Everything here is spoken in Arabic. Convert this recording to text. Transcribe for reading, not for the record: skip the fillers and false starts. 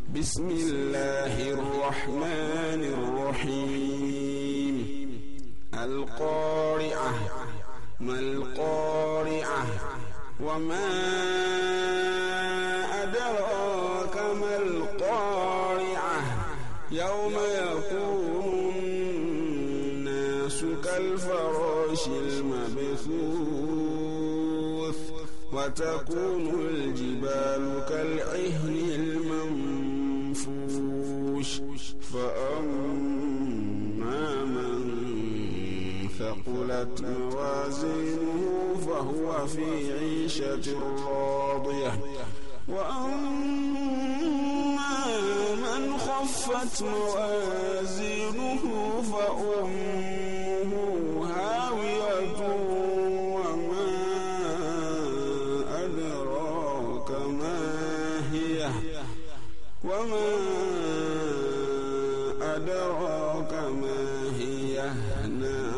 بسم الله الرحمن الرحيم القارعة ما القارعة وما أدراك ما القارعة يوم يكون الناس كالفراش المبثوث وتكون الجبال كالعهن المنفوش فأما من ثقلت موازينه فهو في عيشة راضية وأما من خفت موازينه فأمه هاوية وما أدراك ما هي نار